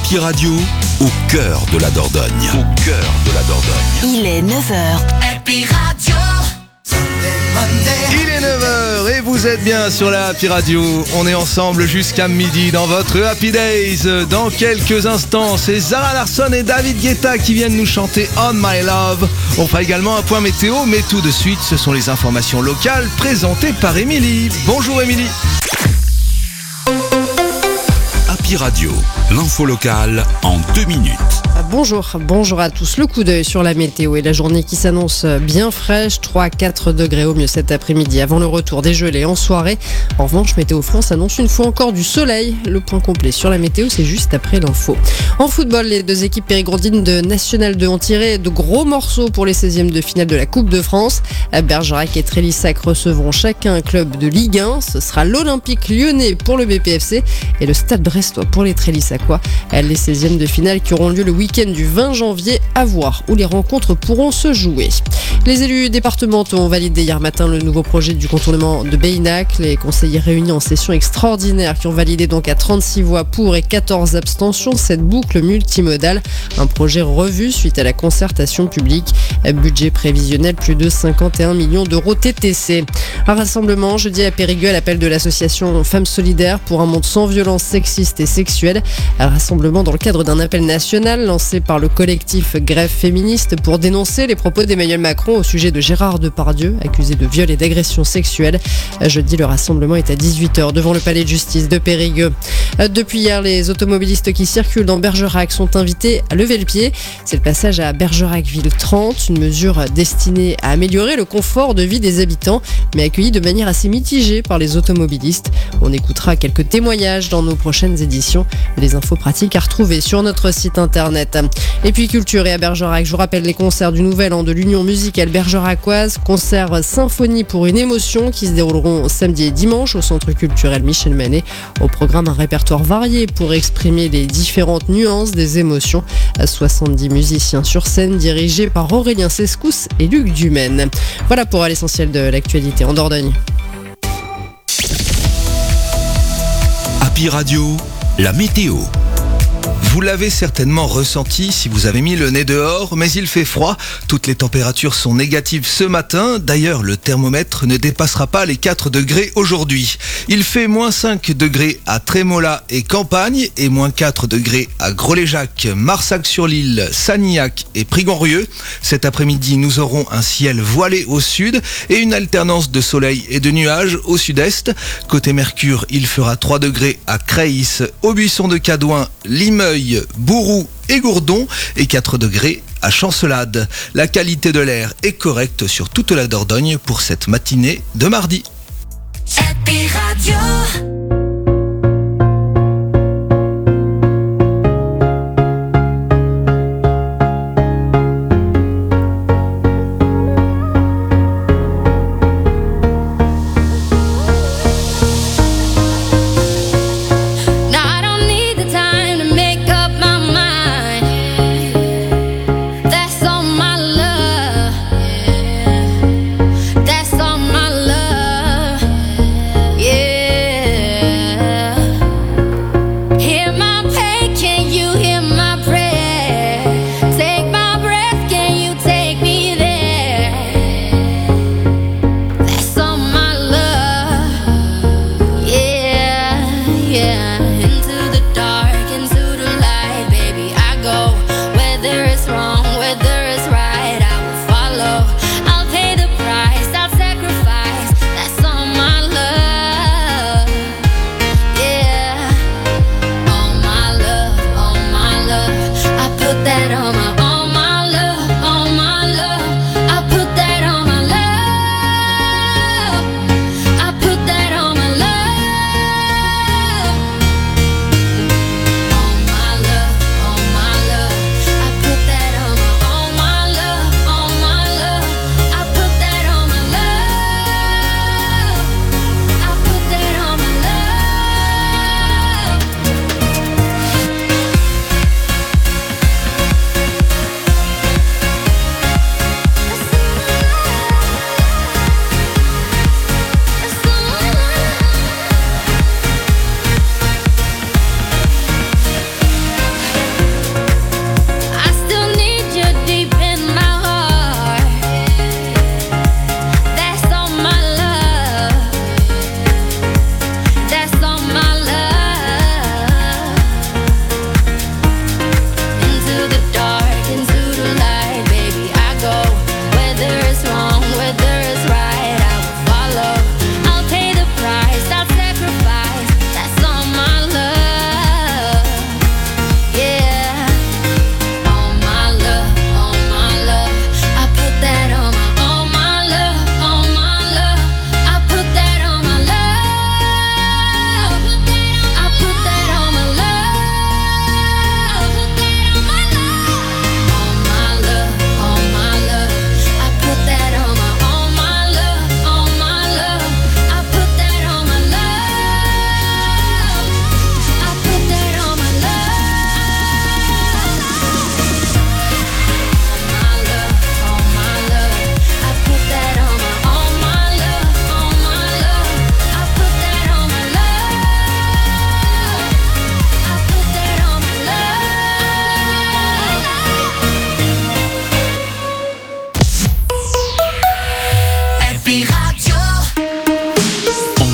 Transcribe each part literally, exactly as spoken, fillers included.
Happy Radio, au cœur de la Dordogne. Au cœur de la Dordogne. Il est neuf heures. Happy Radio. Il est neuf heures et vous êtes bien sur la Happy Radio. On est ensemble jusqu'à midi dans votre Happy Days. Dans quelques instants, c'est Zara Larsson et David Guetta qui viennent nous chanter On My Love. On fera également un point météo, mais tout de suite, ce sont les informations locales présentées par Émilie. Bonjour Émilie. Happy Radio, l'info locale en deux minutes. Bonjour, bonjour à tous. Le coup d'œil sur la météo et la journée qui s'annonce bien fraîche, trois à quatre degrés au mieux cet après-midi avant le retour des gelées en soirée. En revanche, Météo France annonce une fois encore du soleil. Le point complet sur la météo, c'est juste après l'info. En football, les deux équipes périgourdines de National deux ont tiré de gros morceaux pour les seizièmes de finale de la Coupe de France. Bergerac et Trélissac recevront chacun un club de Ligue un. Ce sera l'Olympique Lyonnais pour le B P F C et le Stade Brestois pour les Trélissacois. Les seizièmes de finale qui auront lieu le week-end du vingt janvier, à voir où les rencontres pourront se jouer. Les élus départementaux ont validé hier matin le nouveau projet du contournement de Beynac. Les conseillers réunis en session extraordinaire qui ont validé donc à trente-six voix pour et quatorze abstentions cette boucle multimodale. Un projet revu suite à la concertation publique. Budget prévisionnel plus de cinquante et un millions d'euros T T C. Un rassemblement jeudi à Périgueux à l'appel de l'association Femmes Solidaires pour un monde sans violence sexiste et sexuelle. Un rassemblement dans le cadre d'un appel national lancé par le collectif Grève féministe pour dénoncer les propos d'Emmanuel Macron au sujet de Gérard Depardieu, accusé de viol et d'agression sexuelle. Jeudi, le rassemblement est à dix-huit heures devant le palais de justice de Périgueux. Depuis hier, les automobilistes qui circulent dans Bergerac sont invités à lever le pied. C'est le passage à Bergerac-Ville trente, une mesure destinée à améliorer le confort de vie des habitants, mais accueillie de manière assez mitigée par les automobilistes. On écoutera quelques témoignages dans nos prochaines éditions. Les infos pratiques à retrouver sur notre site internet. Et puis culture et à Bergerac, je vous rappelle les concerts du Nouvel An de l'Union musicale bergeracoise, concert symphonie pour une émotion qui se dérouleront samedi et dimanche au centre culturel Michel Manet. Au programme, un répertoire varié pour exprimer les différentes nuances des émotions. soixante-dix musiciens sur scène dirigés par Aurélien Sescous et Luc Dumaine. Voilà pour l'essentiel de l'actualité en Dordogne. Happy Radio, la météo. Vous l'avez certainement ressenti si vous avez mis le nez dehors, mais il fait froid. Toutes les températures sont négatives ce matin. D'ailleurs, le thermomètre ne dépassera pas les quatre degrés aujourd'hui. Il fait moins cinq degrés à Trémola et Campagne et moins quatre degrés à Groléjac, Marsac-sur-l'Île, Sanilhac et Prigonrieux. Cet après-midi, nous aurons un ciel voilé au sud et une alternance de soleil et de nuages au sud-est. Côté Mercure, il fera trois degrés à Creys, Aubusson de Cadouin, Limeuil, Bourroux et Gourdon et quatre degrés à Chancelade. La qualité de l'air est correcte sur toute la Dordogne pour cette matinée de mardi. Happy Radio. That's all my love, yeah.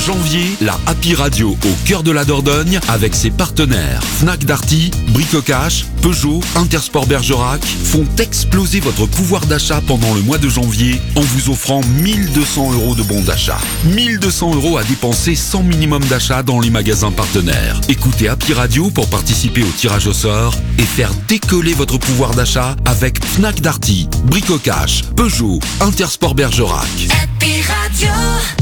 janvier, la Happy Radio au cœur de la Dordogne avec ses partenaires Fnac Darty, Bricocash, Peugeot, Intersport Bergerac font exploser votre pouvoir d'achat pendant le mois de janvier en vous offrant mille deux cents euros de bons d'achat. mille deux cents euros à dépenser sans minimum d'achat dans les magasins partenaires. Écoutez Happy Radio pour participer au tirage au sort et faire décoller votre pouvoir d'achat avec Fnac Darty, Bricocash, Peugeot, Intersport Bergerac. Happy Radio.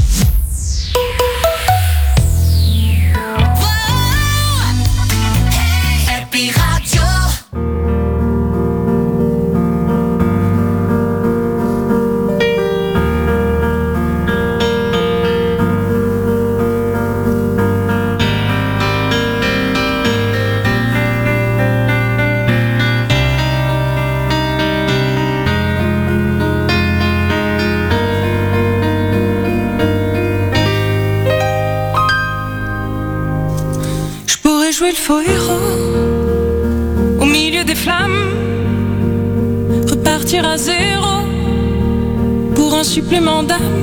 Happy Radio. Jouer le faux héros au milieu des flammes, repartir à zéro pour un supplément d'âme.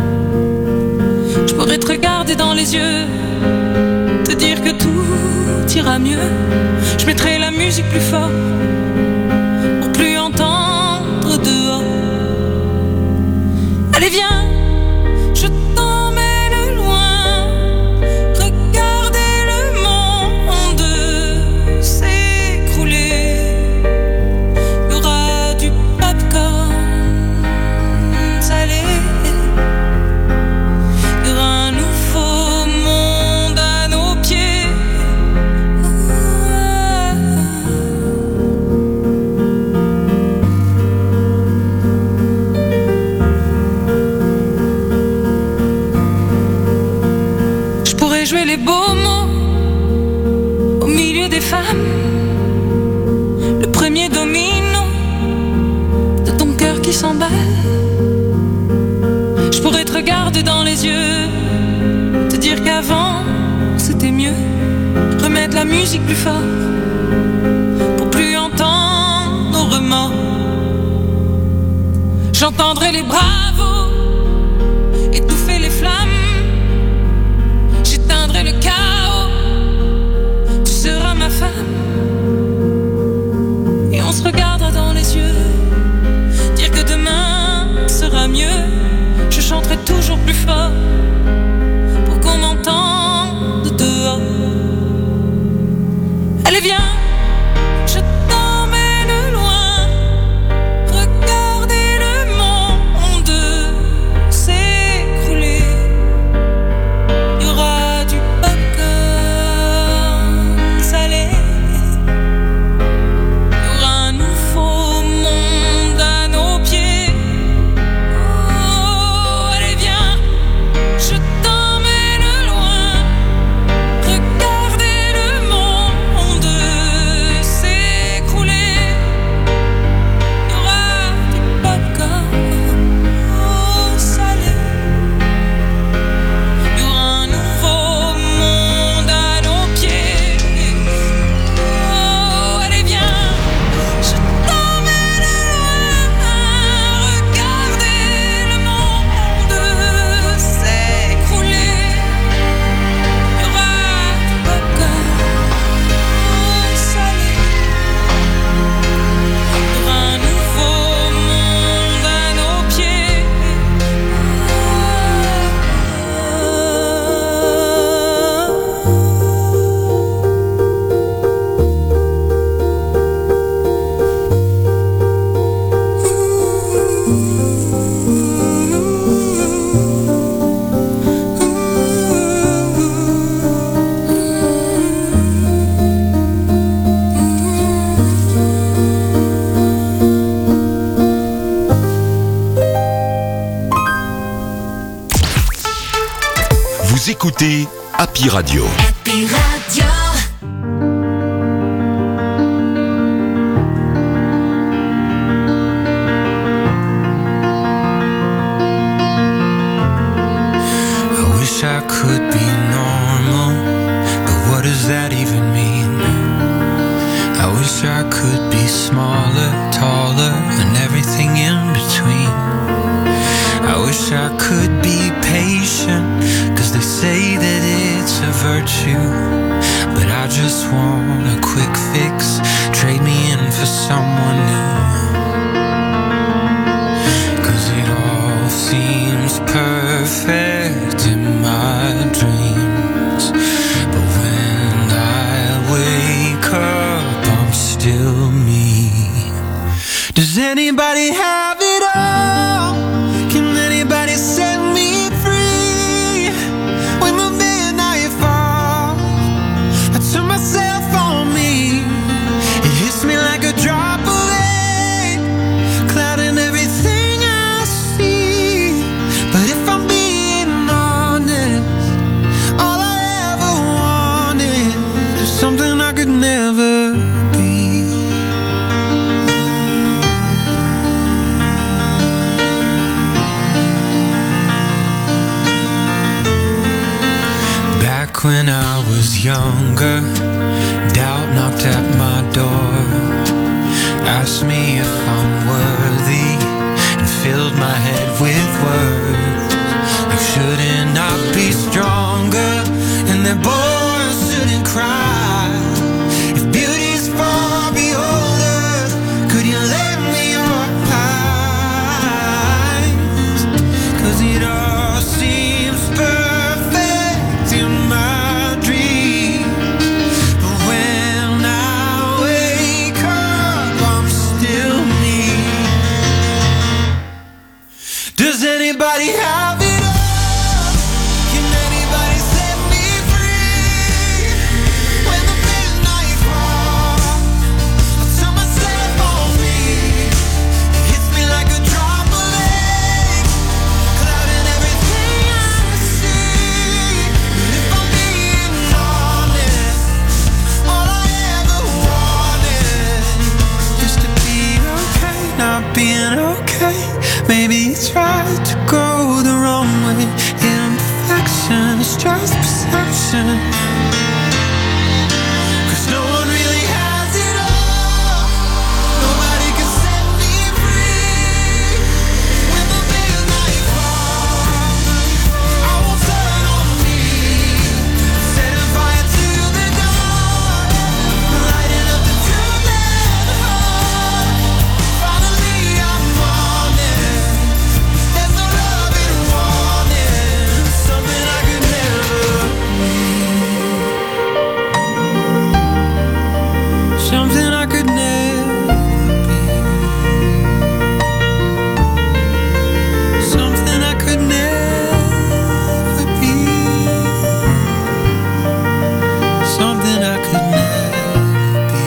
Je pourrais te regarder dans les yeux, te dire que tout ira mieux. Je mettrai la musique plus fort pour plus entendre dehors. Allez viens, je t'emmène loin. Les beaux mots au milieu des femmes, le premier domino de ton cœur qui s'emballe. Je pourrais te regarder dans les yeux, te dire qu'avant c'était mieux. Remettre la musique plus fort pour plus entendre nos remords. J'entendrai les bravos étouffer les flammes. Le chaos, tu seras ma femme. Et on se regardera dans les yeux, dire que demain sera mieux. Je chanterai toujours plus fort pour qu'on m'entende dehors. Allez viens, je t'emmène loin. Regardez le monde s'écrouler. Il y aura Vous écoutez Happy Radio. Happy Radio. I wish I could be normal, but what does that even mean? I wish I could be smaller, taller, and everything in between. I wish I could be patient, 'cause they say say that it's a virtue, but I just want a quick fix. Trade me in for someone new, 'cause it all seems perfect in my dreams, but when I wake up I'm still me. Does anybody have it all? Can anybody set me free? When the midnight falls, I turn myself on me. It hits me like a drop of rain, clouding everything I see. But if I'm being honest, all I ever wanted is something I could never be. Back when I was younger, doubt knocked at my door, asked me if I'm worthy, and filled my head with words like shouldn't I be stronger, and that boys shouldn't cry. If beauty's for beholders, could you lend me your eyes? 'Cause it all seems perfect in my dreams, but when I wake up I'm still me. Does anybody have it all? Can anybody set me free? When the midnight falls, I turn myself on me. It hits me like a drop of rain, clouding everything I see. But if I'm being honest, all I ever wanted is to be okay, not being okay. Maybe it's right to go the wrong way. Imperfection is just perception, 'cause no one really has it all. Nobody can set me free. When the midnight falls, I won't turn on me. Setting fire to the dark, lighting up the truth and heart. Finally I'm honest. There's no love in wanting something I could never be. Something I could never be. Something I could never be. Something I could never be.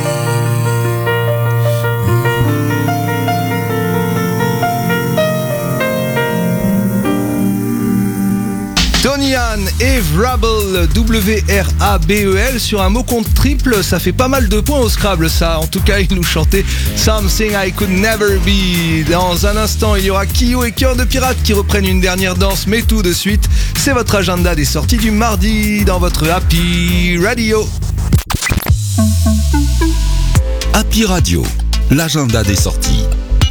Tony Ann et Wrabel, W R A B E L, sur un mot compte triple, ça fait pas mal de points au Scrabble ça. En tout cas, ils nous chantaient Something I Could Never Be. Dans un instant, il y aura Kyo et Cœur de Pirate qui reprennent une dernière danse, mais tout de suite, c'est votre agenda des sorties du mardi dans votre Happy Radio. Happy Radio, l'agenda des sorties.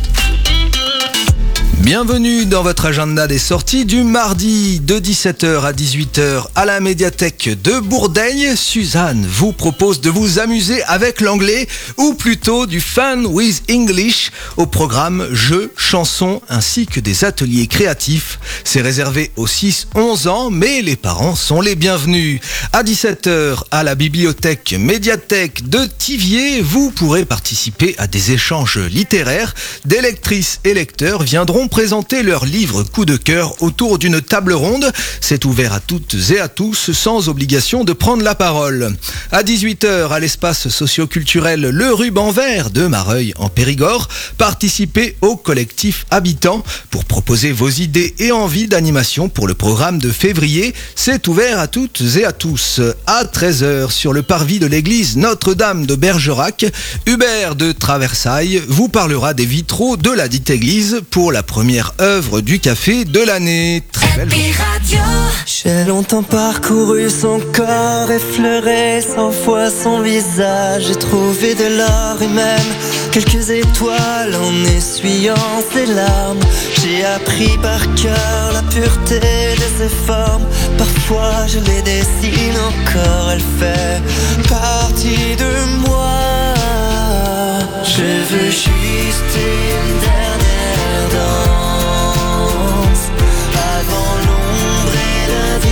Bienvenue dans votre agenda des sorties du mardi de dix-sept heures à dix-huit heures à la médiathèque de Bourdeil. Suzanne vous propose de vous amuser avec l'anglais, ou plutôt du Fun with English, au programme jeux, chansons ainsi que des ateliers créatifs. C'est réservé aux six onze ans, mais les parents sont les bienvenus. À dix-sept heures à la bibliothèque médiathèque de Thiviers, vous pourrez participer à des échanges littéraires. Des lectrices et lecteurs viendront présenter leurs livres coup de cœur autour d'une table ronde. C'est ouvert à toutes et à tous, sans obligation de prendre la parole. À dix-huit heures, à l'espace socio-culturel Le Ruban Vert de Mareuil en Périgord, participez au collectif Habitants pour proposer vos idées et envies d'animation pour le programme de février. C'est ouvert à toutes et à tous. À treize heures, sur le parvis de l'église Notre-Dame de Bergerac, Hubert de Traversailles vous parlera des vitraux de la dite église pour la première œuvre du café de l'année. Très belle journée. Happy Radio. J'ai longtemps parcouru son corps, effleuré cent fois son visage. J'ai trouvé de l'or et même quelques étoiles en essuyant ses larmes. J'ai appris par cœur la pureté de ses formes. Parfois je les dessine encore, elle fait partie de moi. Je veux juste une dernière danse avant l'ombre et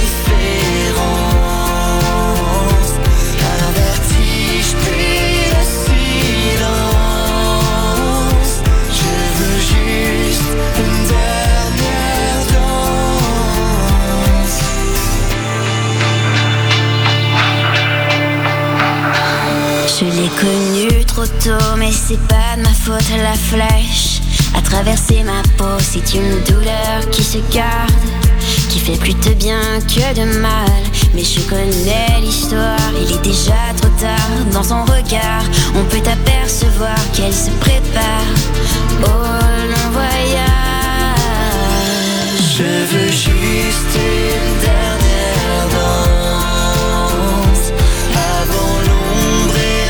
l'indifférence. Un vertige puis le silence. Je veux juste une dernière danse. Je l'ai connue trop tôt, mais c'est pas de ma faute, la flèche a traversé ma peau. C'est une douleur qui se garde, qui fait plus de bien que de mal. Mais je connais l'histoire, il est déjà trop tard. Dans son regard, on peut apercevoir qu'elle se prépare au long voyage. Je veux juste une dernière danse avant l'ombre et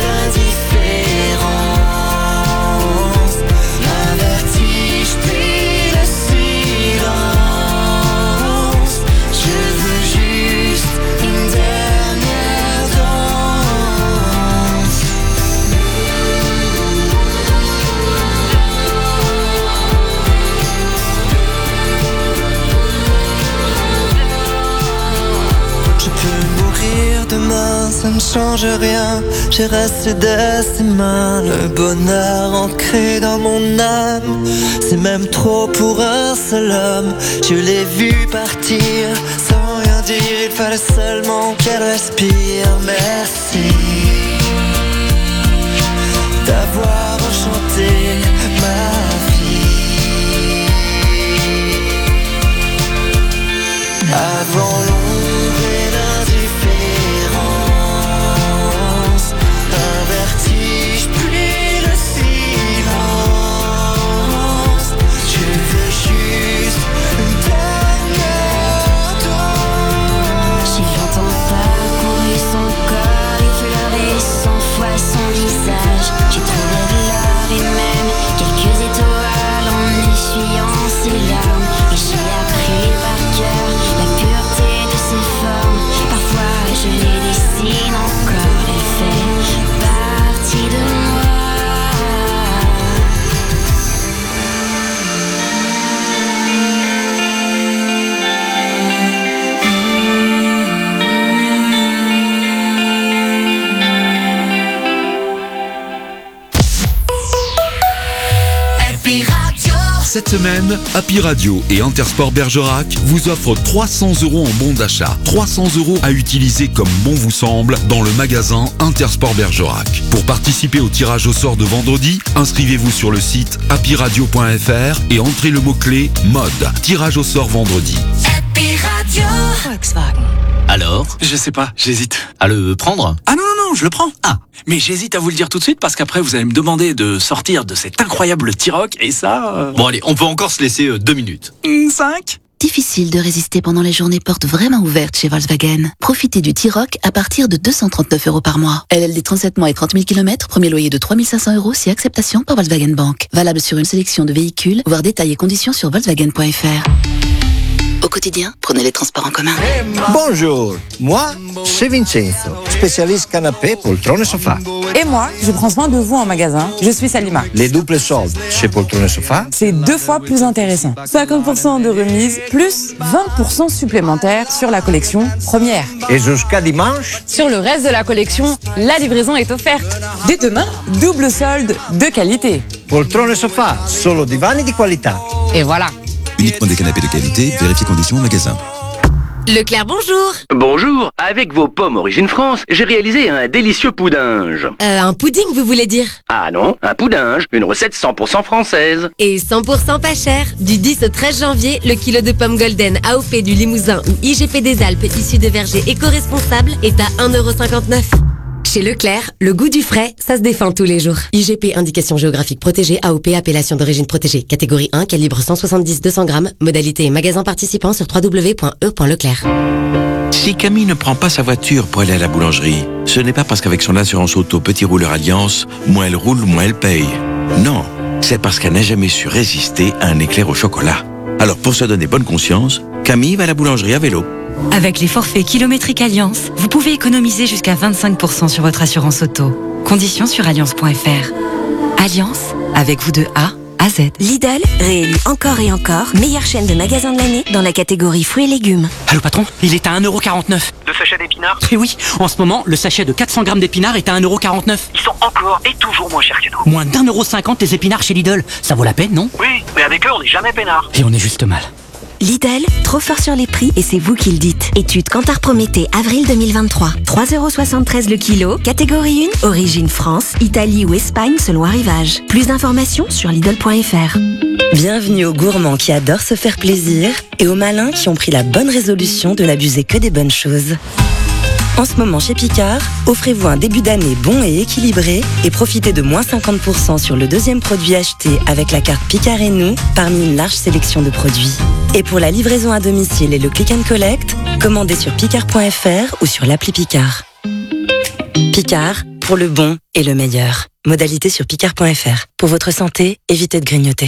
l'indifférence. Un vertige puis le silence. Je veux juste une dernière danse. Je peux mourir demain, ça me change rien. J'ai resté de ses mains, le bonheur ancré dans mon âme. C'est même trop pour un seul homme. Je l'ai vu partir sans rien dire, il fallait seulement qu'elle respire. Merci d'avoir enchanté ma vie. Avant l'ombre et l'indifférence, un vertige puis le silence. Je veux juste une dernière danse. J'ai longtemps parcouru son corps, effleuré cent fois son visage. J'ai trouvé de l'or et même quelques étoiles en essuyant ses larmes. Et j'ai appris par cœur la pureté de ses formes. Parfois je les dessine encore, elle fait partie de moi. Happy Radio. Cette semaine, Happy Radio et Intersport Bergerac vous offrent trois cents euros en bon d'achat. trois cents euros à utiliser comme bon vous semble dans le magasin Intersport Bergerac. Pour participer au tirage au sort de vendredi, inscrivez-vous sur le site happy radio point f r et entrez le mot-clé mode. Tirage au sort vendredi. Happy Radio. Volkswagen. Alors? Je sais pas, j'hésite. À le prendre? Ah non, non, non, je le prends. Ah, mais j'hésite à vous le dire tout de suite parce qu'après vous allez me demander de sortir de cet incroyable T-Roc et ça... Euh... Bon allez, on peut encore se laisser euh, deux minutes. Mmh, cinq. Difficile de résister pendant les journées portes vraiment ouvertes chez Volkswagen. Profitez du T-Roc à partir de deux cent trente-neuf euros par mois. L L D trente-sept mois et trente mille kilomètres, premier loyer de trois mille cinq cents euros si acceptation par Volkswagen Bank. Valable sur une sélection de véhicules, voir détails et conditions sur volkswagen point f r. Au quotidien, prenez les transports en commun. Bonjour, moi, c'est Vincenzo, spécialiste canapé, poltrone et sofa. Et moi, je prends soin de vous en magasin. Je suis Salima. Les doubles soldes chez Poltrone et Sofa, c'est deux fois plus intéressant. cinquante pour cent de remise, plus vingt pour cent supplémentaires sur la collection première. et jusqu'à dimanche, Sur le reste de la collection, la livraison est offerte. Dès demain, double solde de qualité. Poltrone et Sofa, solo divani di qualità. Et voilà. Uniquement des canapés de qualité, vérifiez conditions au magasin. Leclerc, bonjour. Bonjour, avec vos pommes Origine France, j'ai réalisé un délicieux poudinge. Euh, un pudding, vous voulez dire? Ah non, un poudinge, une recette cent pour cent française. Et cent pour cent pas cher. Du dix au treize janvier, le kilo de pommes golden A O P du Limousin ou I G P des Alpes issu de vergers éco-responsables est à un euro cinquante-neuf. Chez Leclerc, le goût du frais, ça se défend tous les jours. I G P, indication géographique protégée, A O P, appellation d'origine protégée. Catégorie un, calibre cent soixante-dix à deux cents grammes. Modalité et magasin participant sur w w w point e point leclerc. Si Camille ne prend pas sa voiture pour aller à la boulangerie, ce n'est pas parce qu'avec son assurance auto Petit Rouleur Alliance, moins elle roule, moins elle paye. Non, c'est parce qu'elle n'a jamais su résister à un éclair au chocolat. Alors pour se donner bonne conscience, Camille va à la boulangerie à vélo. Avec les forfaits kilométriques Alliance, vous pouvez économiser jusqu'à vingt-cinq pour cent sur votre assurance auto. Conditions sur alliance point f r. Alliance, avec vous de A à Z. Lidl, réélu encore et encore, meilleure chaîne de magasins de l'année dans la catégorie fruits et légumes. Allô patron, il est à un euro quarante-neuf. Deux sachets d'épinards? Et oui, en ce moment, le sachet de quatre cents grammes d'épinards est à un euro quarante-neuf. Ils sont encore et toujours moins chers que nous. Moins d'un euro cinquante les épinards chez Lidl. Ça vaut la peine, non? Oui, mais avec eux, on n'est jamais peinard. Et on est juste mal. Lidl, trop fort sur les prix et c'est vous qui le dites. Étude Kantar Prométhée, avril deux mille vingt-trois. trois euros soixante-treize le kilo, catégorie un, origine France, Italie ou Espagne selon arrivage. Plus d'informations sur Lidl point f r. Bienvenue aux gourmands qui adorent se faire plaisir et aux malins qui ont pris la bonne résolution de n'abuser que des bonnes choses. En ce moment chez Picard, offrez-vous un début d'année bon et équilibré et profitez de moins cinquante pour cent sur le deuxième produit acheté avec la carte Picard et nous parmi une large sélection de produits. Et pour la livraison à domicile et le click and collect, commandez sur picard point f r ou sur l'appli Picard. Picard, pour le bon et le meilleur. Modalité sur picard point f r. Pour votre santé, évitez de grignoter.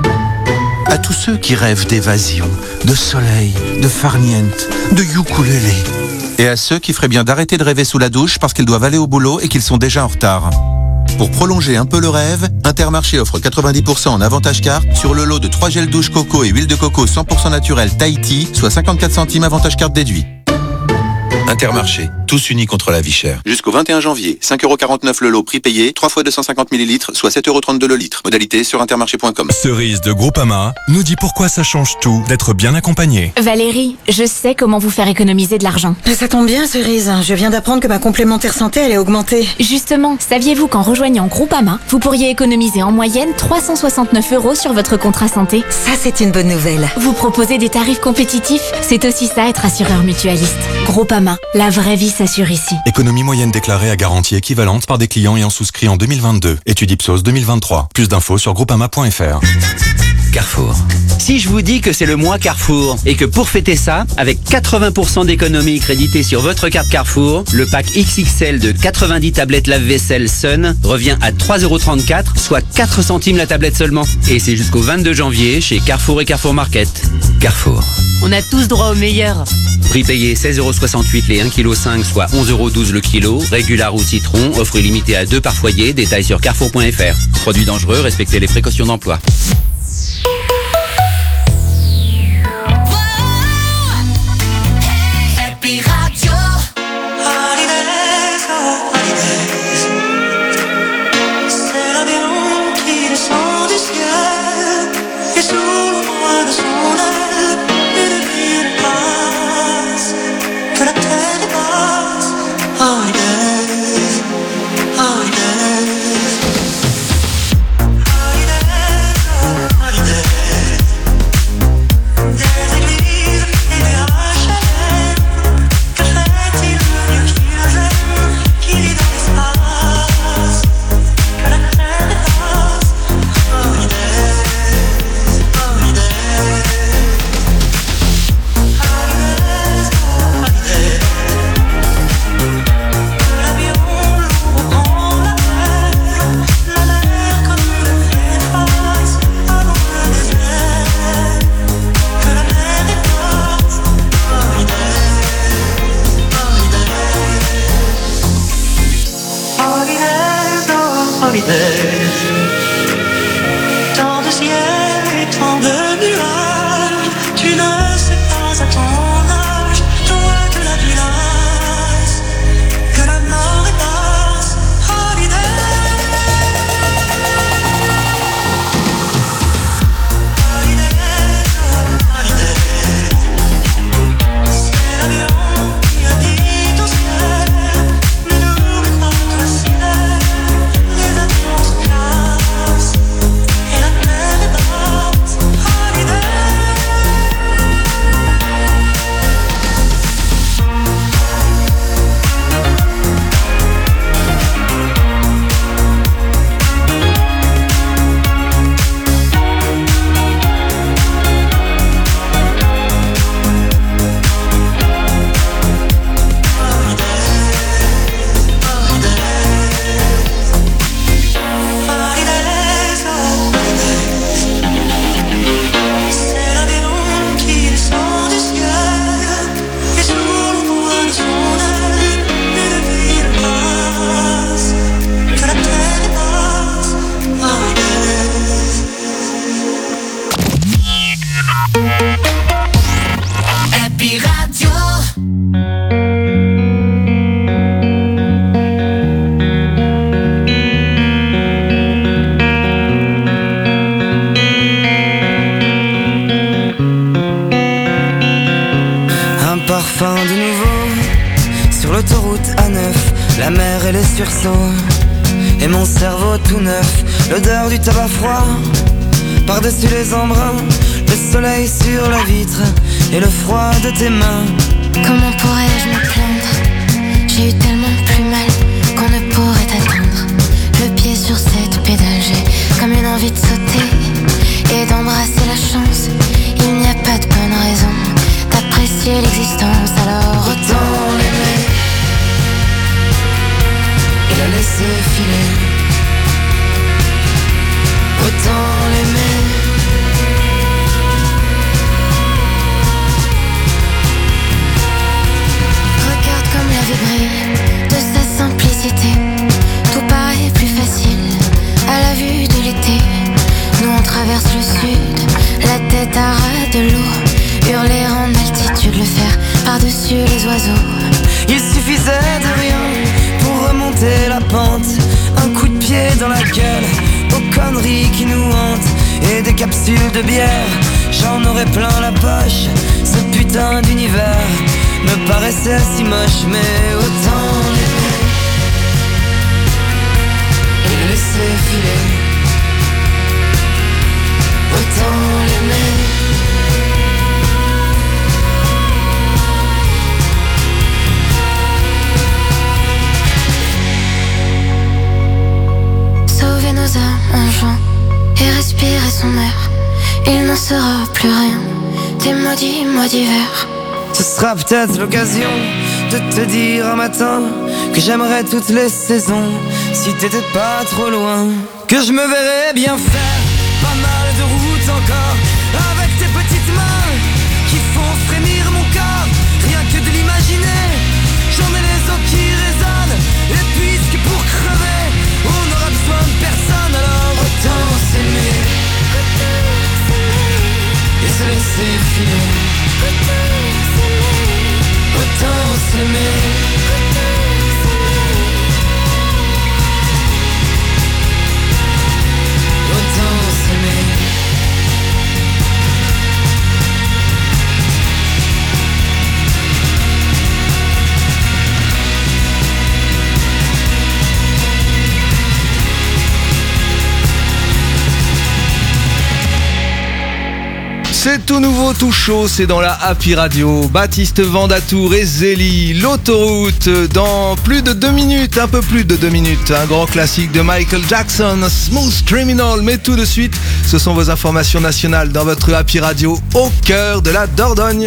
À tous ceux qui rêvent d'évasion, de soleil, de farniente, de ukulélé. Et à ceux qui feraient bien d'arrêter de rêver sous la douche parce qu'ils doivent aller au boulot et qu'ils sont déjà en retard. Pour prolonger un peu le rêve, Intermarché offre quatre-vingt-dix pour cent en avantage carte sur le lot de trois gels douche coco et huile de coco cent pour cent naturel Tahiti, soit cinquante-quatre centimes avantage carte déduit. Intermarché, tous unis contre la vie chère. Jusqu'au vingt et un janvier, cinq euros quarante-neuf le lot, prix payé, trois fois deux cent cinquante millilitres, soit sept euros trente-deux le litre. Modalité sur intermarché point com. Cerise de Groupama nous dit pourquoi ça change tout d'être bien accompagné. Valérie, je sais comment vous faire économiser de l'argent. Ça tombe bien, Cerise. Je viens d'apprendre que ma complémentaire santé allait augmenter. Justement, saviez-vous qu'en rejoignant Groupama, vous pourriez économiser en moyenne trois cent soixante-neuf euros sur votre contrat santé? Ça, c'est une bonne nouvelle. Vous proposez des tarifs compétitifs? C'est aussi ça être assureur mutualiste. Groupama, la vraie vie s'assure ici. Économie moyenne déclarée à garantie équivalente par des clients ayant souscrit en deux mille vingt-deux. Étude Ipsos deux mille vingt-trois. Plus d'infos sur groupama point f r. Carrefour. Si je vous dis que c'est le mois Carrefour et que pour fêter ça, avec quatre-vingts pour cent d'économie créditée sur votre carte Carrefour, le pack X X L de quatre-vingt-dix tablettes lave-vaisselle Sun revient à trois euros trente-quatre, soit quatre centimes la tablette seulement. Et c'est jusqu'au vingt-deux janvier chez Carrefour et Carrefour Market. Carrefour. On a tous droit au meilleur. Prix payé seize euros soixante-huit les un virgule cinq kilos, soit onze euros douze le kilo. Régular ou citron, offre illimitée à deux par foyer. Détails sur carrefour point f r. Produit dangereux, respectez les précautions d'emploi. Tant de ciel et tant de nuages, tu ne sais pas à ton âge, toi que la vie lasse, que la mort est basse. Holiday, holiday, holiday. C'est l'avion qui a dit au ciel, ne n'oublie pas que le ciel, les avions se cassent. copains de nouveau. Sur l'autoroute A neuf, la mer et les sursauts. Et mon cerveau tout neuf, l'odeur du tabac froid. Par-dessus les embruns, le soleil sur la vitre et le froid de tes mains. Comment pourrais-je me plaindre? J'ai eu tellement plus mal qu'on ne pourrait t'atteindre. Le pied sur cette pédale, j'ai comme une envie de sauter et d'embrasser la chance. Il n'y a pas de bonne raison d'apprécier l'existence, alors autant l'aimer et la laisser filer. Autant l'aimer. Regarde comme la vie brille de sa simplicité. Tout paraît plus facile à la vue de l'été. Nous on traverse le sud, la tête à ras de l'eau. Hurler en altitude, le faire par-dessus les oiseaux. Il suffisait de rien pour remonter la pente. Un coup de pied dans la gueule aux conneries qui nous hantent. Et des capsules de bière, j'en aurais plein la poche. Ce putain d'univers me paraissait si moche, mais autant l'aimer et le laisser filer. Autant l'aimer. Sauver nos âmes en jouant et respirer son air. Il n'en sera plus rien des maudits mois d'hiver. Ce sera peut-être l'occasion de te dire un matin que j'aimerais toutes les saisons si t'étais pas trop loin. Que je me verrais bien faire pas mal de route encore avec tes petites mains qui font frémir mon corps. Rien que de l'imaginer, j'en ai les os qui résonnent. Et puisque pour crever on aura besoin de personne, alors autant s'aimer et se laisser filer. Autant s'aimer. Autant s'aimer. C'est tout nouveau, tout chaud, c'est dans la Happy Radio. Baptiste Vandatour et Zélie, l'autoroute, dans plus de deux minutes, un peu plus de deux minutes. Un grand classique de Michael Jackson, Smooth Criminal. Mais tout de suite, ce sont vos informations nationales dans votre Happy Radio au cœur de la Dordogne.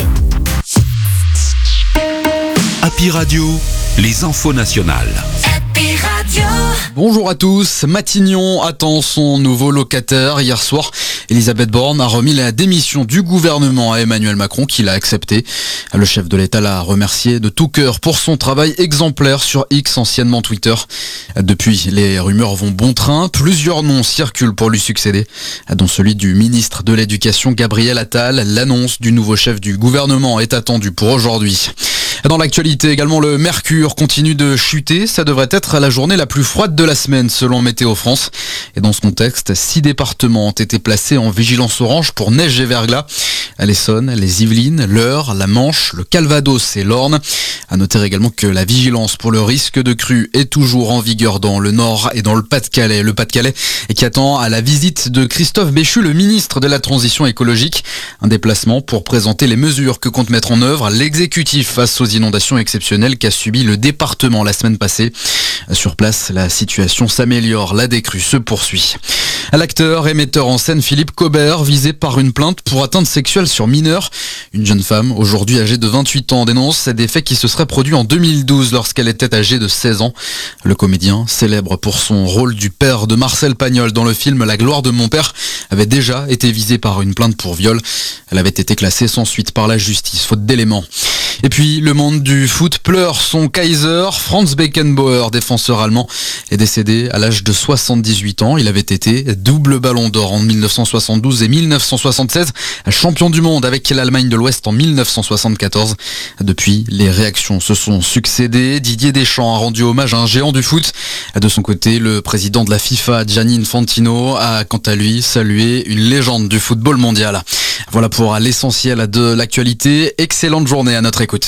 Happy Radio, les infos nationales. Happy Radio. Bonjour à tous. Matignon attend son nouveau locataire. Hier soir, Elisabeth Borne a remis la démission du gouvernement à Emmanuel Macron, qui l'a accepté. Le chef de l'État l'a remercié de tout cœur pour son travail exemplaire sur X, anciennement Twitter. Depuis, les rumeurs vont bon train. Plusieurs noms circulent pour lui succéder, dont celui du ministre de l'Éducation Gabriel Attal. L'annonce du nouveau chef du gouvernement est attendue pour aujourd'hui. Dans l'actualité également, le mercure continue de chuter. Ça devrait être la journée la plus froide de la semaine selon Météo France. Et dans ce contexte, six départements ont été placés en vigilance orange pour neige et verglas. L'Essonne, les Yvelines, l'Eure, la Manche, le Calvados et l'Orne. À noter également que la vigilance pour le risque de crue est toujours en vigueur dans le Nord et dans le Pas-de-Calais. Le Pas-de-Calais qui attend à la visite de Christophe Béchu, le ministre de la Transition écologique. Un déplacement pour présenter les mesures que compte mettre en œuvre l'exécutif face aux inondations exceptionnelles qu'a subi le département la semaine passée. Sur place, la situation s'améliore, la décrue se poursuit. L'acteur et metteur en scène Philippe Cobert, visé par une plainte pour atteinte sexuelle sur mineur. Une jeune femme, aujourd'hui âgée de vingt-huit ans, dénonce des faits qui se seraient produits en deux mille douze lorsqu'elle était âgée de seize ans. Le comédien, célèbre pour son rôle du père de Marcel Pagnol dans le film La gloire de mon père, avait déjà été visé par une plainte pour viol. Elle avait été classée sans suite par la justice, faute d'éléments. Et puis, le monde du foot pleure son Kaiser. Franz Beckenbauer, défenseur allemand, est décédé à l'âge de soixante-dix-huit ans. Il avait été double ballon d'or en mille neuf cent soixante-douze et mille neuf cent soixante-seize, champion du monde avec l'Allemagne de l'Ouest en mille neuf cent soixante-quatorze. Depuis, les réactions se sont succédées. Didier Deschamps a rendu hommage à un géant du foot. De son côté, le président de la FIFA, Gianni Infantino, a quant à lui salué une légende du football mondial. Voilà pour l'essentiel de l'actualité. Excellente journée à notre écoute.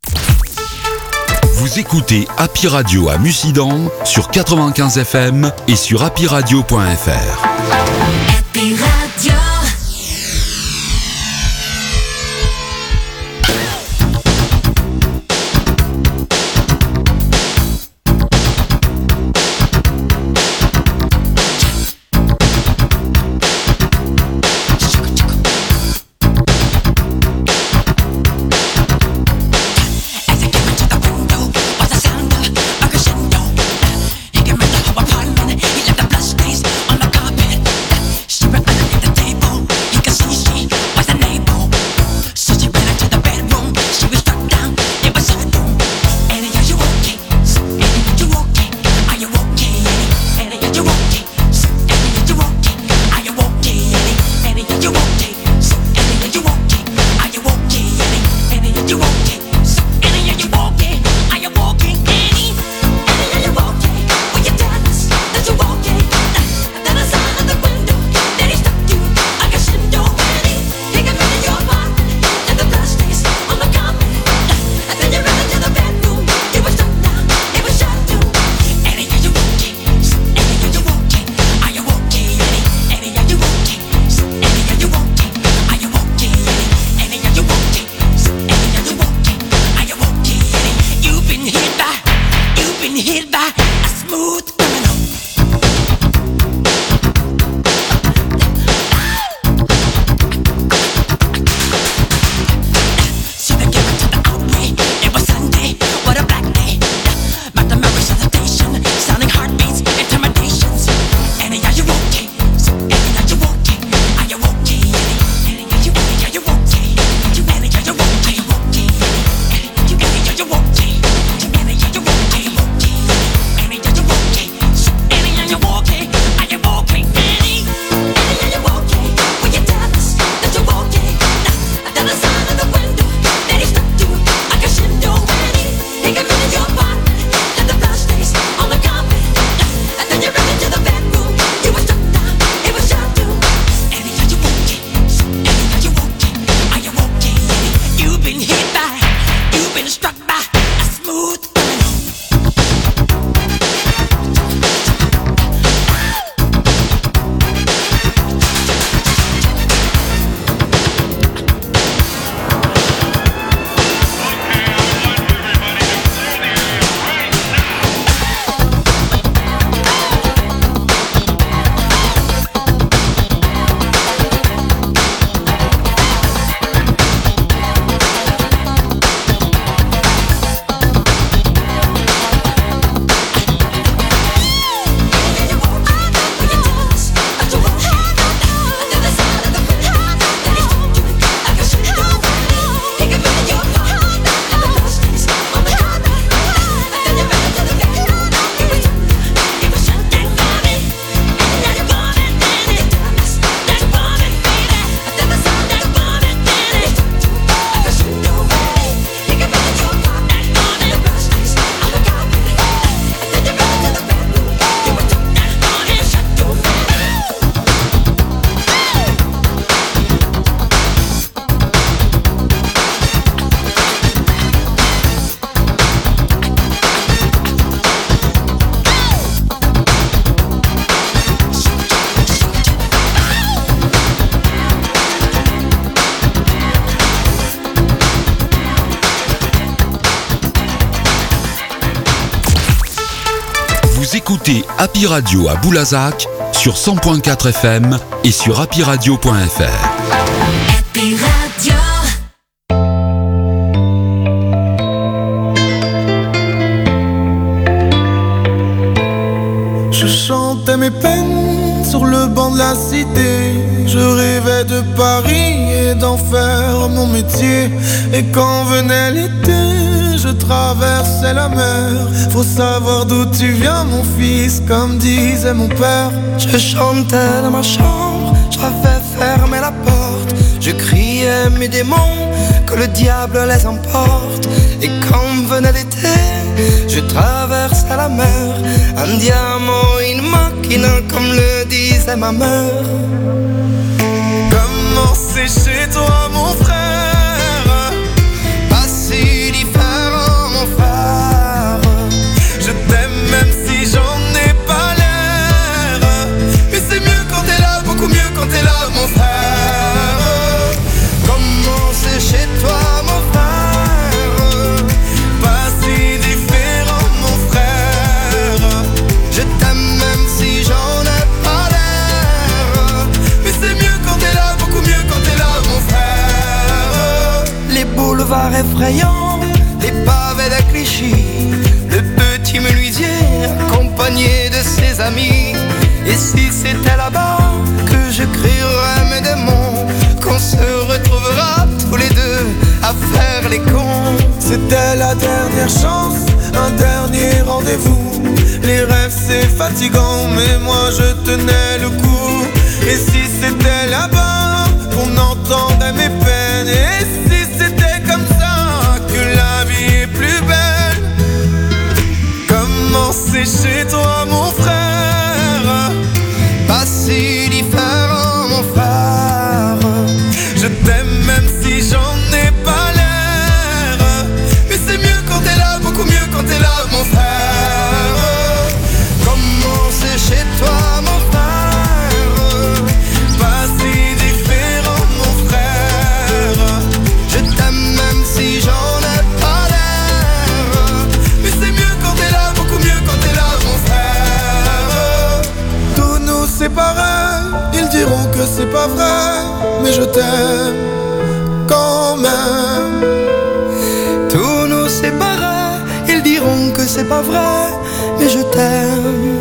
Vous écoutez Happy Radio à Mussidan sur quatre-vingt-quinze F M et sur happy radio point f r. Happy Radio. Vous écoutez Happy Radio à Boulazac sur cent point quatre F M et sur happy radio point f r. Happy Radio. Je chantais mes peines sur le banc de la cité. Je rêvais de Paris et d'en faire mon métier. Et quand venait l'été, je traversais la mer. Faut savoir d'où tu viens mon fils, comme disait mon père. Je chantais dans ma chambre, j'avais fermé la porte. Je criais mes démons, que le diable les emporte. Et quand venait l'été, je traversais la mer. Un diamant, une machina, comme le disait ma mère. Comment c'est chez toi mon frère? Pas si différent. déraillant, les pavés de Clichy, le petit menuisier accompagné de ses amis. Et si c'était là-bas que je crierais mes démons, qu'on se retrouvera tous les deux à faire les cons. C'était la dernière chance, un dernier rendez-vous. Les rêves c'est fatigant, mais moi je tenais le coup. Et si c'était là-bas qu'on entendait mes peines, et si c'était comme ça que la vie est plus belle. Comment c'est chez toi mon frère? Pas si différent mon frère. Je t'aime même si j'en ai pas l'air, mais c'est mieux quand t'es là, beaucoup mieux quand t'es là mon frère. Comment c'est chez toi mon frère? Pas si différent mon frère. Je t'aime même si j'en ai pas l'air, mais c'est mieux quand t'es là, beaucoup mieux quand t'es là mon frère. Tous nous séparer, ils diront que c'est pas vrai, mais je t'aime quand même. Tous nous séparer, ils diront que c'est pas vrai, mais je t'aime.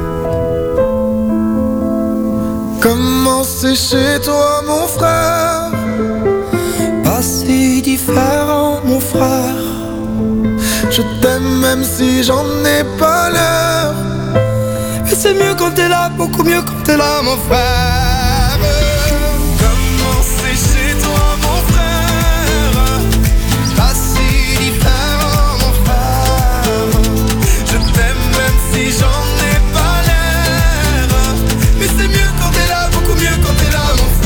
Comment c'est chez toi mon frère? Pas si différent mon frère. Je t'aime même si j'en ai pas l'air, mais c'est mieux quand t'es là, beaucoup mieux quand t'es là mon frère. Comment c'est chez toi mon frère? Pas si différent mon frère. Je t'aime même si j'en ai pas l'air, mais c'est mieux quand t'es là, beaucoup mieux quand t'es là mon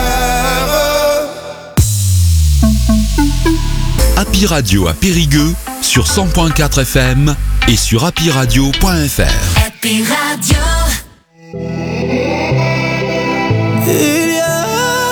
frère. Happy Radio à Périgueux sur cent point quatre F M et sur happy radio point f r. Happy Radio. Il y a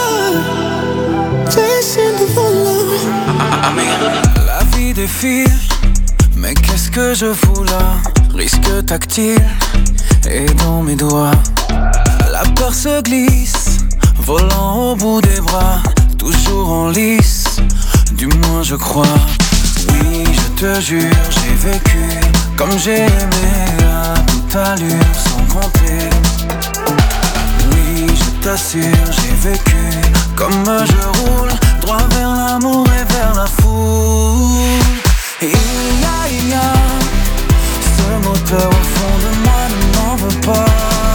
la vie défile, mais qu'est-ce que je fous là? Risque tactile et dans mes doigts, la peur se glisse, volant au bout des bras, toujours en lice, du moins je crois. Oui, je te jure, j'ai vécu comme j'ai aimé à toute allure, sans compter. Oui, je t'assure, j'ai vécu comme je roule, droit vers l'amour et vers la foule. Et il y a, il y a ce moteur au fond de moi ne m'en veut pas.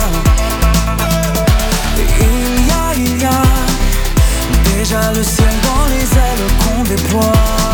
Et il y a, il y a déjà le ciel dans les ailes qu'on déploie.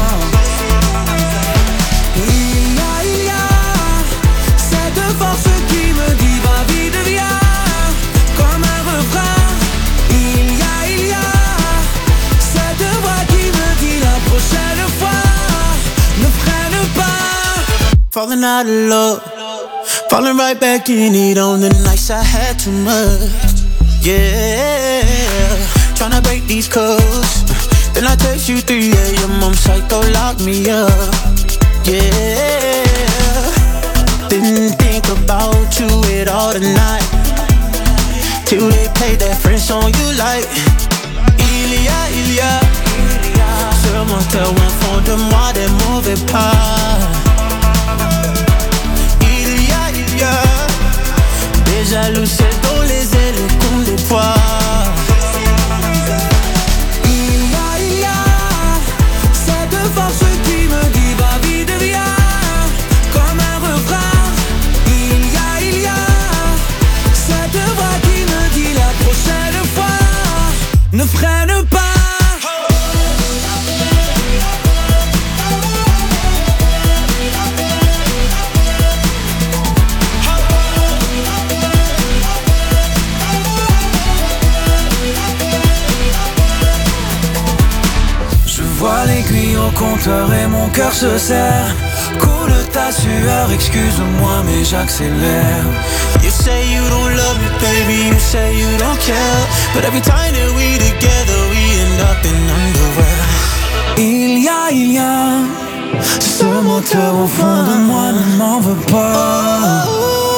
Il y a, il y a cette force qui me dit va vite viens, comme un refrain. Il y a, il y a cette voix qui me dit la prochaine fois ne freine pas. Falling out of love, falling right back in it on the nights I had too much. Yeah, tryna break these codes. Then I text you three A M, I'm psycho, lock me up. Yeah, didn't think about you at all tonight, till they played that French song you like. Il y a, il y a ce moteur au fond de moi, des mauvais pas. Il y a, il y a déjà le ciel dans les ailes qu'on déploie. Il y a, il y a cette force qui me dit va vite viens, comme un refrain. Il y a, il y a cette voix qui me dit la prochaine fois ne freine pas. Vois l'aiguille au compteur et mon cœur se serre. Coule ta sueur, excuse-moi mais j'accélère. You say you don't love me, baby, you say you don't care, but every time that we together, we end up in underwear. Il y a, il y a ce moteur au fond de moi ne m'en veut pas.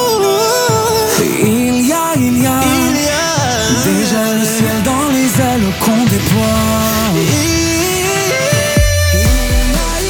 Il y a, il y a déjà le ciel dans les ailes qu'on déploie. Il y a,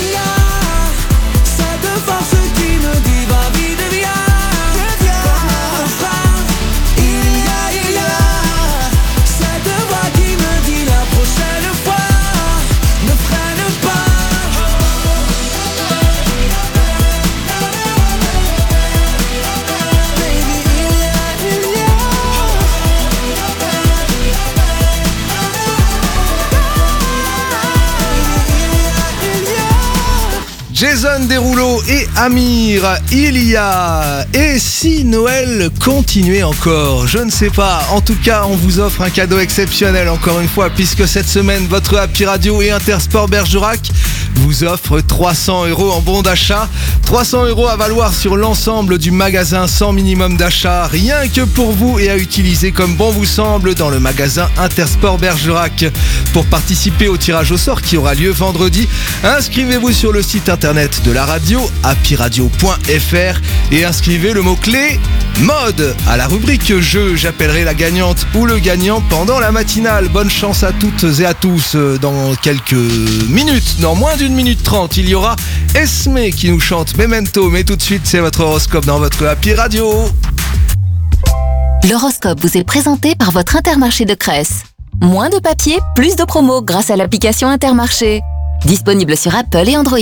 Jason Derulo et Amir, il y a Et si Noël continuait encore? Je ne sais pas, en tout cas on vous offre un cadeau exceptionnel encore une fois, puisque cette semaine votre Happy Radio et Intersport Bergerac vous offrent trois cents euros en bon d'achat. trois cents euros à valoir sur l'ensemble du magasin sans minimum d'achat, rien que pour vous, et à utiliser comme bon vous semble dans le magasin Intersport Bergerac. Pour participer au tirage au sort qui aura lieu vendredi, inscrivez-vous sur le site internet de la radio, happy radio point f r, et inscrivez le mot-clé mode à la rubrique jeu. J'appellerai la gagnante ou le gagnant pendant la matinale. Bonne chance à toutes et à tous. Dans quelques minutes, dans moins d'une minute trente, il y aura Esme qui nous chante Memento. Mais tout de suite, c'est votre horoscope dans votre Happy Radio. L'horoscope vous est présenté par votre Intermarché de Cresse. Moins de papier, plus de promos grâce à l'application Intermarché. Disponible sur Apple et Android.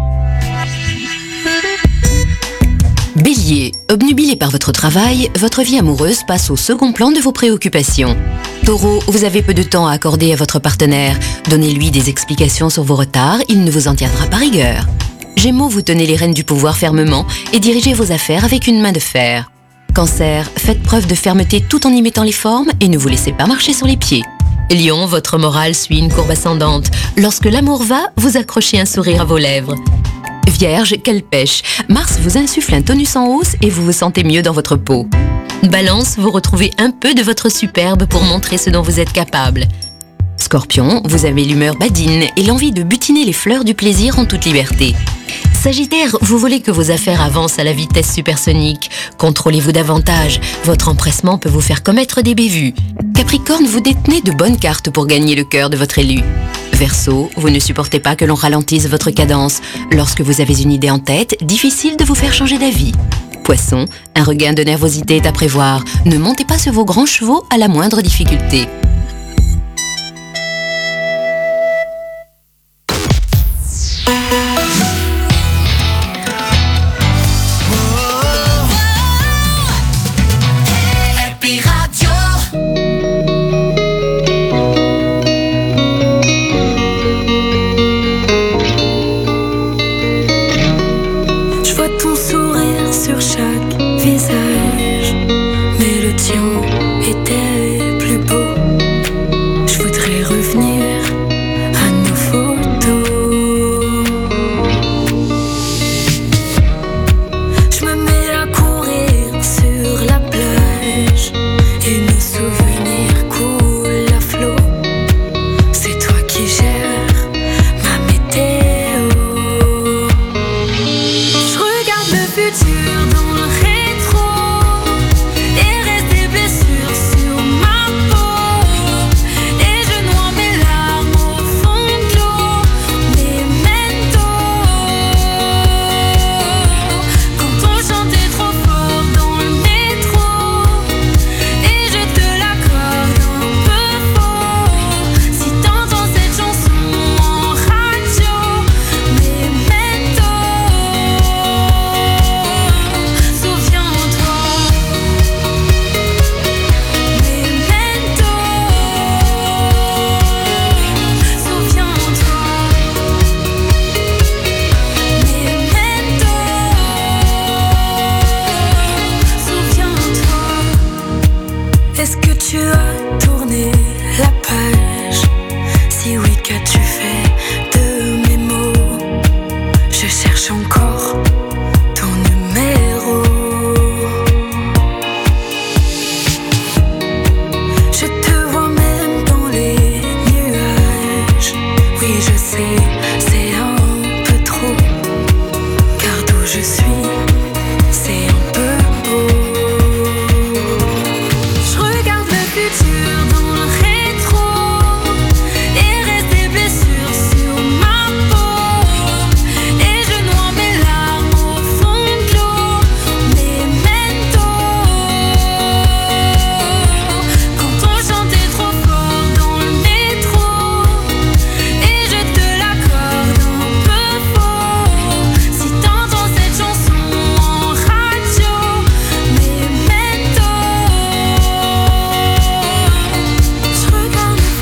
Bélier, obnubilé par votre travail, votre vie amoureuse passe au second plan de vos préoccupations. Taureau, vous avez peu de temps à accorder à votre partenaire. Donnez-lui des explications sur vos retards, il ne vous en tiendra pas rigueur. Gémeaux, vous tenez les rênes du pouvoir fermement et dirigez vos affaires avec une main de fer. Cancer, faites preuve de fermeté tout en y mettant les formes et ne vous laissez pas marcher sur les pieds. Lion, votre morale suit une courbe ascendante. Lorsque l'amour va, vous accrochez un sourire à vos lèvres. Vierge, quelle pêche! Mars vous insuffle un tonus en hausse et vous vous sentez mieux dans votre peau. Balance, vous retrouvez un peu de votre superbe pour montrer ce dont vous êtes capable. Scorpion, vous avez l'humeur badine et l'envie de butiner les fleurs du plaisir en toute liberté. Sagittaire, vous voulez que vos affaires avancent à la vitesse supersonique. Contrôlez-vous davantage, votre empressement peut vous faire commettre des bévues. Capricorne, vous détenez de bonnes cartes pour gagner le cœur de votre élu. Verseau, vous ne supportez pas que l'on ralentisse votre cadence. Lorsque vous avez une idée en tête, difficile de vous faire changer d'avis. Poisson, un regain de nervosité est à prévoir. Ne montez pas sur vos grands chevaux à la moindre difficulté.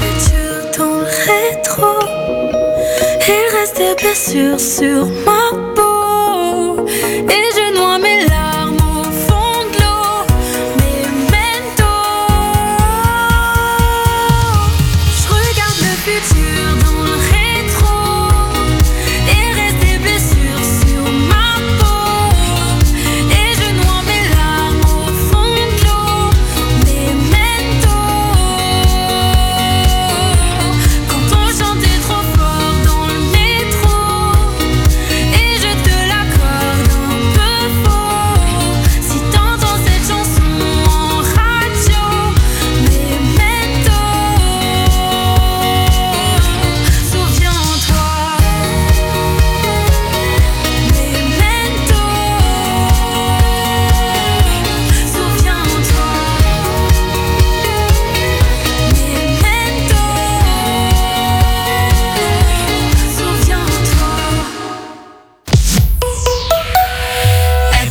Il reste des blessures sur ma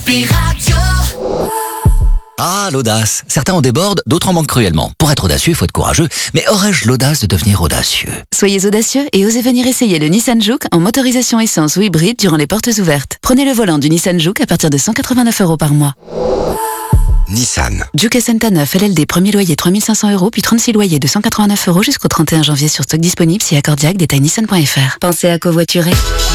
Happy Radio. Ah, l'audace. Certains en débordent, d'autres en manquent cruellement. Pour être audacieux, il faut être courageux. Mais aurais-je l'audace de devenir audacieux? Soyez audacieux et osez venir essayer le Nissan Juke en motorisation essence ou hybride durant les portes ouvertes. Prenez le volant du Nissan Juke à partir de cent quatre-vingt-neuf euros par mois. Nissan. Juke S N T A neuf, L L D, premier loyer trois mille cinq cents euros, puis trente-six loyers de cent quatre-vingt-neuf euros jusqu'au trente et un janvier sur stock disponible, si accordiaque, détail nissan point f r. Pensez à covoiturer.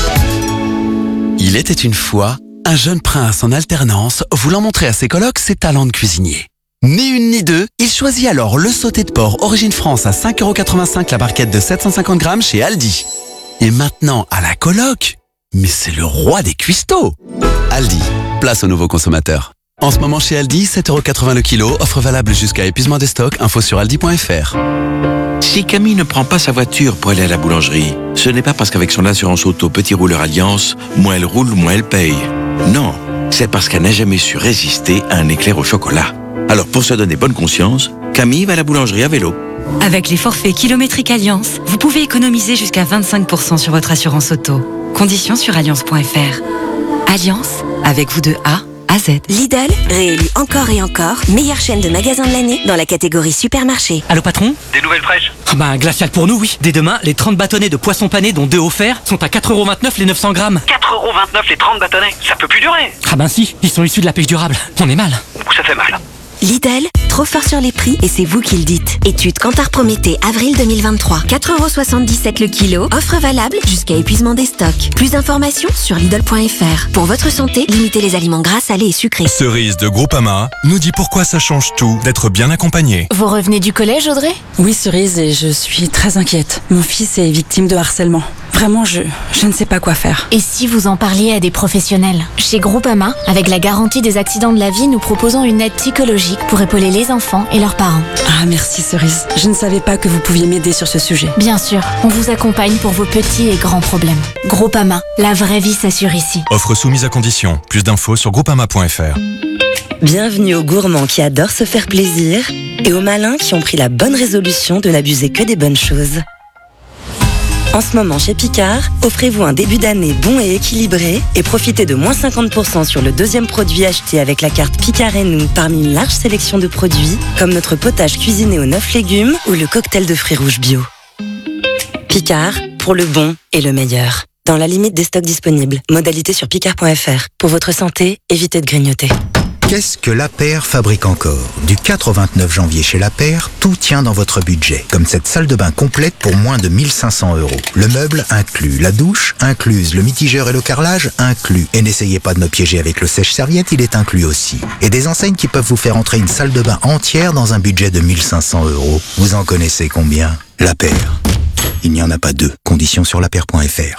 Il était une fois un jeune prince en alternance voulant montrer à ses colocs ses talents de cuisinier. Ni une ni deux, il choisit alors le sauté de porc Origine France à cinq euros quatre-vingt-cinq la barquette de sept cent cinquante grammes chez Aldi. Et maintenant, à la coloc, mais c'est le roi des cuistots. Aldi, place aux nouveaux consommateurs. En ce moment chez Aldi, sept euros quatre-vingts le kilo, offre valable jusqu'à épuisement des stocks, info sur aldi point f r. Si Camille ne prend pas sa voiture pour aller à la boulangerie, ce n'est pas parce qu'avec son assurance auto Petit Rouleur Alliance, moins elle roule, moins elle paye. Non, c'est parce qu'elle n'a jamais su résister à un éclair au chocolat. Alors pour se donner bonne conscience, Camille va à la boulangerie à vélo. Avec les forfaits kilométriques Alliance, vous pouvez économiser jusqu'à vingt-cinq pour cent sur votre assurance auto. Conditions sur alliance point f r. Alliance, avec vous de A à Z. Lidl, réélu encore et encore, meilleure chaîne de magasins de l'année dans la catégorie supermarché. Allô patron? Des nouvelles fraîches? Ah bah glacial pour nous, oui. Dès demain, les trente bâtonnets de poisson pané dont deux offerts sont à quatre euros vingt-neuf les neuf cents grammes. quatre euros vingt-neuf les trente bâtonnets, ça peut plus durer. Ah ben si, ils sont issus de la pêche durable. On est mal. Ouh, ça fait mal. Lidl, trop fort sur les prix et c'est vous qui le dites. Étude Kantar Prométhée, avril deux mille vingt-trois. quatre euros soixante-dix-sept le kilo, offre valable jusqu'à épuisement des stocks. Plus d'informations sur Lidl point f r. Pour votre santé, limitez les aliments gras, salés et sucrés. Cerise de Groupama nous dit pourquoi ça change tout d'être bien accompagné. Vous revenez du collège, Audrey? Oui, Cerise, et je suis très inquiète. Mon fils est victime de harcèlement. Vraiment, je, je ne sais pas quoi faire. Et si vous en parliez à des professionnels? Chez Groupama, avec la garantie des accidents de la vie, nous proposons une aide psychologique pour épauler les enfants et leurs parents. Ah, merci Cerise. Je ne savais pas que vous pouviez m'aider sur ce sujet. Bien sûr, on vous accompagne pour vos petits et grands problèmes. Groupama, la vraie vie s'assure ici. Offre soumise à condition. Plus d'infos sur groupama point f r. Bienvenue aux gourmands qui adorent se faire plaisir et aux malins qui ont pris la bonne résolution de n'abuser que des bonnes choses. En ce moment chez Picard, offrez-vous un début d'année bon et équilibré et profitez de moins cinquante pour cent sur le deuxième produit acheté avec la carte Picard et nous parmi une large sélection de produits comme notre potage cuisiné aux neuf légumes ou le cocktail de fruits rouges bio. Picard, pour le bon et le meilleur. Dans la limite des stocks disponibles. Modalité sur picard point f r. Pour votre santé, évitez de grignoter. Qu'est-ce que La Paire fabrique encore? Du quatre au vingt-neuf janvier chez La Paire, tout tient dans votre budget. Comme cette salle de bain complète pour moins de mille cinq cents euros. Le meuble inclus, la douche incluse, le mitigeur et le carrelage inclus. Et n'essayez pas de me piéger avec le sèche-serviette, il est inclus aussi. Et des enseignes qui peuvent vous faire entrer une salle de bain entière dans un budget de mille cinq cents euros. Vous en connaissez combien? La Paire. Il n'y en a pas deux. Conditions sur la paire point f r.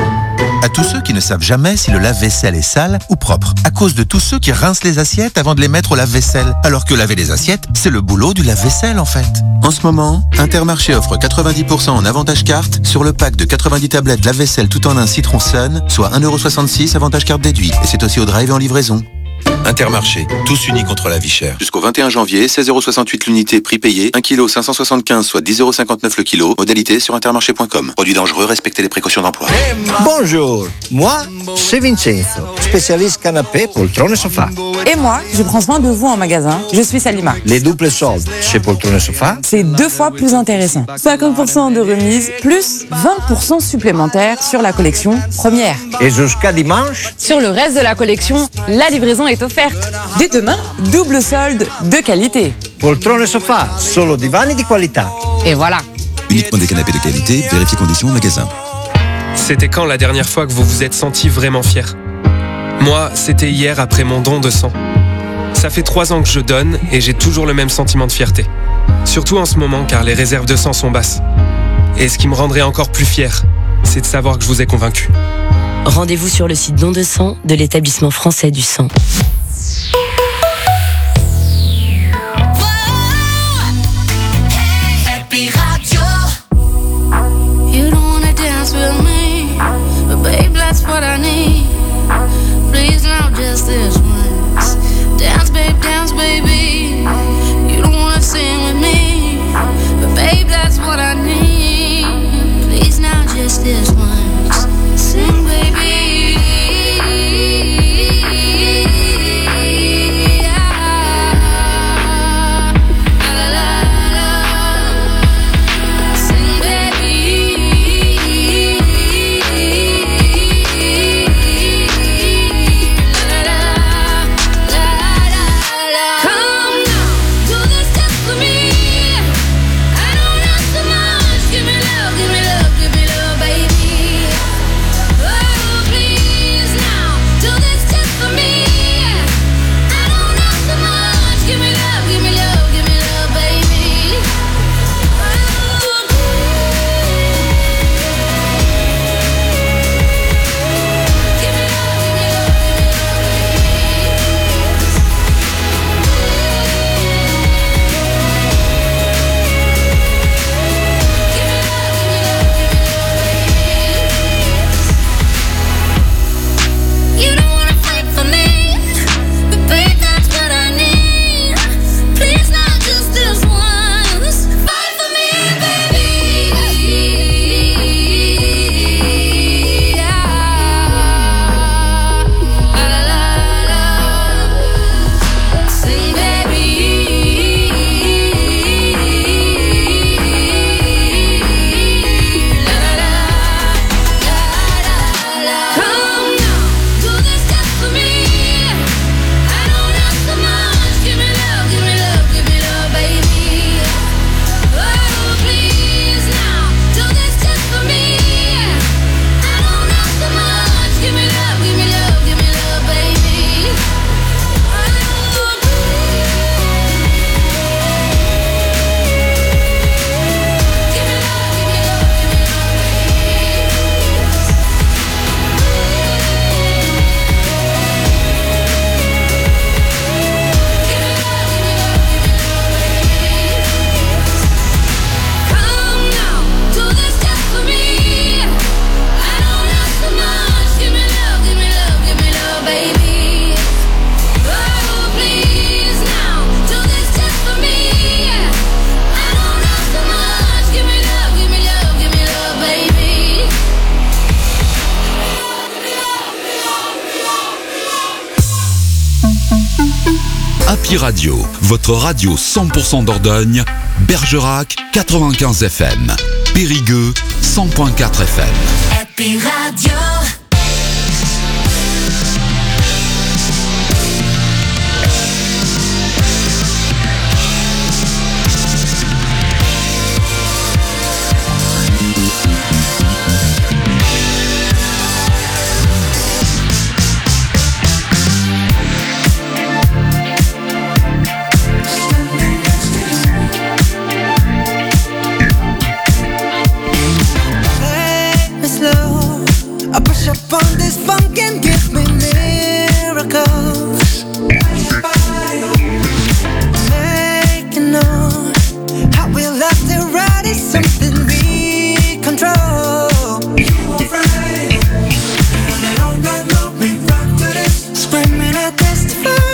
À tous ceux qui ne savent jamais si le lave-vaisselle est sale ou propre, à cause de tous ceux qui rincent les assiettes avant de les mettre au lave-vaisselle, alors que laver les assiettes, c'est le boulot du lave-vaisselle en fait. En ce moment, Intermarché offre quatre-vingt-dix pour cent en avantage carte sur le pack de quatre-vingt-dix tablettes lave-vaisselle tout en un Citron Sun, soit un euro soixante-six avantage carte déduit. Et c'est aussi au drive et en livraison. Intermarché, tous unis contre la vie chère. Jusqu'au vingt et un janvier, seize euros soixante-huit l'unité, prix payé, un kilo cinq cent soixante-quinze, soit dix euros cinquante-neuf le kilo, modalité sur intermarché point com. Produit dangereux, respectez les précautions d'emploi. Bonjour, moi, c'est Vincenzo, spécialiste canapé, poltrone et sofa. Et moi, je prends soin de vous en magasin, je suis Salima. Les doubles soldes chez poltrone et sofa, c'est deux fois plus intéressant. cinquante pour cent de remise, plus vingt pour cent supplémentaires sur la collection première. Et jusqu'à dimanche, sur le reste de la collection, la livraison est offerte. Dès demain, double solde de qualité. Poltrone et sofa, solo divani di qualità. Et voilà. Uniquement des canapés de qualité, vérifiez conditions au magasin. C'était quand la dernière fois que vous vous êtes senti vraiment fier? Moi, c'était hier après mon don de sang. Ça fait trois ans que je donne et j'ai toujours le même sentiment de fierté. Surtout en ce moment car les réserves de sang sont basses. Et ce qui me rendrait encore plus fier, c'est de savoir que je vous ai convaincu. Rendez-vous sur le site Don de sang de l'établissement français du sang. Happy Radio. You don't wanna dance with me, but babe, that's what I need. Please now, just this once. Dance, babe, dance, baby. You don't wanna sing with me, but babe, that's what I need. Please now, just this once. Sing, baby. Happy Radio, votre radio cent pour cent Dordogne, Bergerac quatre-vingt-quinze F M, Périgueux cent point quatre F M. Happy Radio. I push up on this funk and give me miracles. Making known how we love to ride is something we control. You are right, and all night long we rock to this. Screaming, I testify.